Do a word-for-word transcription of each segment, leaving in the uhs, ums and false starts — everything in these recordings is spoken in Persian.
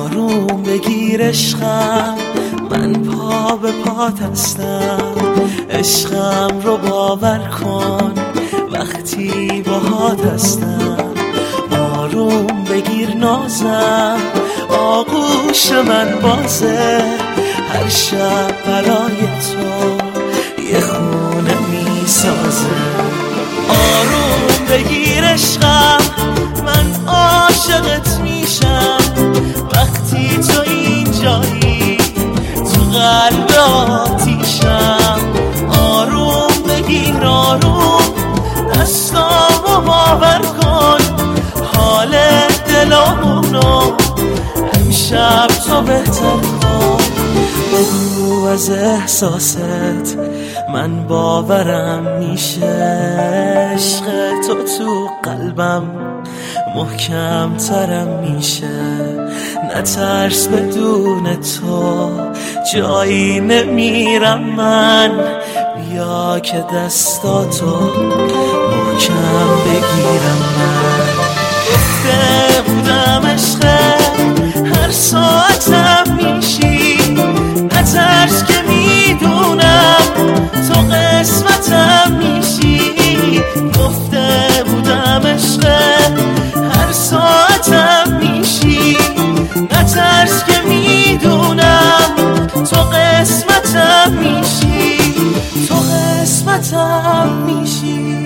آروم بگیر عشقم، من پا به پات هستم. عشقم رو باور کن وقتی باهات هستم. آروم بگیر نازم، آغوش من بازه. هر شب برای تو یه خونه می سازه. آروم بگیر عشقم، من عاشقت میشم وقتی تو اینجایی تو قلب آتیشم. آروم بگیر آروم دستامو باور کن، حال دلامونو امشب تو بهتر کن. بگو از احساست من باورم میشه. عشق تو تو قلبم محکم ترم میشه. نترس بدون تو جایی نمیرم من. بیا که دستاتو محکم بگیرم من. گفته بودم عشقه هر ساعتم میشی. نترس که میدونم تو قسمتم میشی. گفته بودم عشقه هر ساعتم میشی. نترس که میدونم تو قسمتم میشی. تو قسمتم میشی.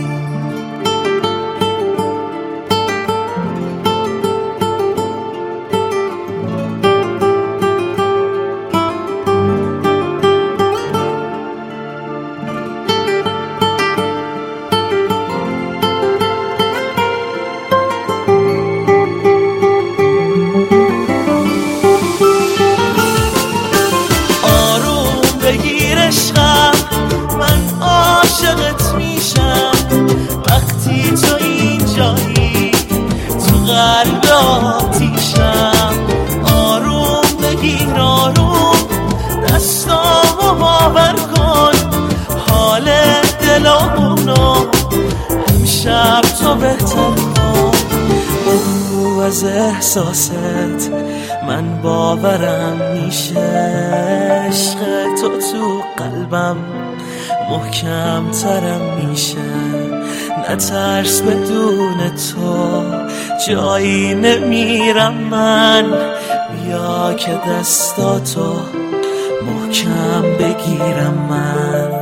من عاشقت میشم وقتی تو اینجایی تو قلب آتیشم. آروم بگیر آروم دستامو باور کن، حال دلامونو امشب تو بهتر کن. بگو از احساست من باورم میشه. عشق تو تو قلبم محکم ترم میشه. نترس بدون تو جایی نمیرم من. بیا که دستاتو محکم بگیرم من.